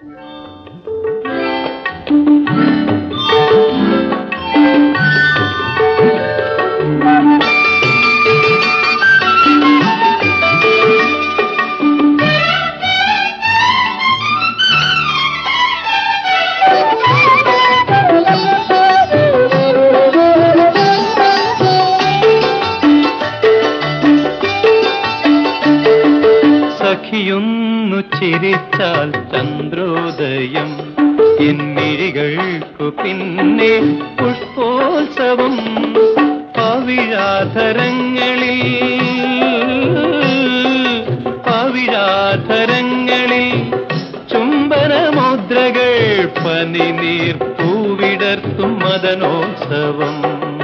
സഖിയൊന്നു ചിരിച്ചാൽ ചന്ദ്രോദയം, എന്നിഴികൾക്കു പിന്നെ പുഷ്പോത്സവം. പവിഴാധരങ്ങളിൽ ചുംബനമുദ്രകൾ, പനിനീർ പൂവിടർത്തും മദനോത്സവം.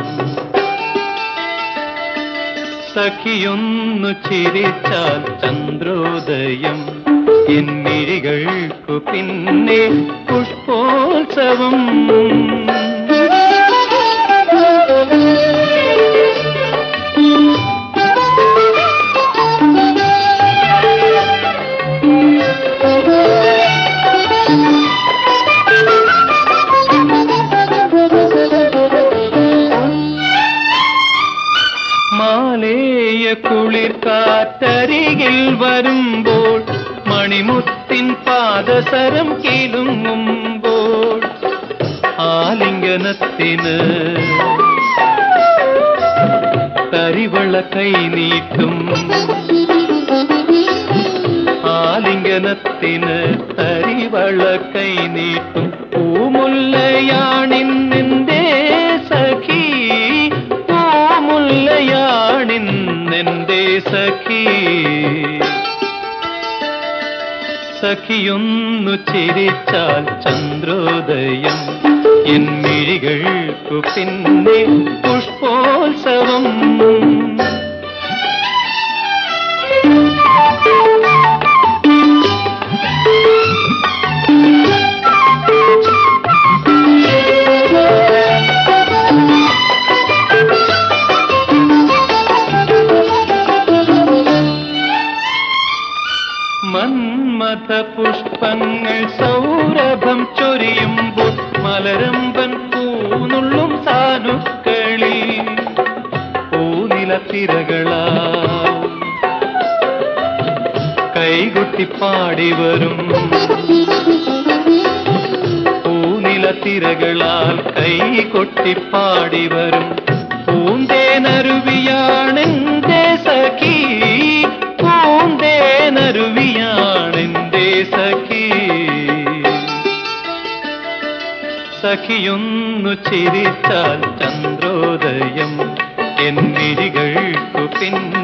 സഖിയൊന്നു ചിരിച്ചാൽ ചന്ദ്രോദയം, എന്നിഴികൾക്കു പിന്നെ പുഷ്പോത്സവം. മാലേയ കുളിർ കാറ്റരികിൽ വരുമ്പോൾ, മണിമുത്തിൻ പാദസരം കിലുങ്ങുമ്പോൾ, ആലിംഗനത്തിന് തരിവള കൈനീട്ടും. ആലിംഗനത്തിന് തരിവള കൈനീട്ടും. പൂമുല്ലയാണിന്നെന്റെ സഖി, പൂമുല്ലയാണിന്നെന്റെ സഖി. സഖിയൊന്നു ചിരിച്ചാൽ ചന്ദ്രോദയം, എന്നിഴികൾക്കു പിന്നെ പുഷ്പോത്സവം. മന്മഥ പുഷ്പങ്ങൾ സൗരഭം ചൊരിയുമ്പോൾ, മലരമ്പൻ പൂനുള്ളും സാനുക്കളിൽ പൂനിലത്തിരകളാ കൈകൊട്ടിപ്പാടിവരും. പൂനിലത്തിരകളാൽ കൈകൊട്ടിപ്പാടിവരും. പൂന്തേനരുവിയാണെന്റെ സഖി, പൂന്തേനരുവിയാണെന്റെ സഖി. സഖിയൊന്നു ചിരിച്ചാൽ ചന്ദ്രോദയം, എന്നിഴികൾക്കു പിന്നെ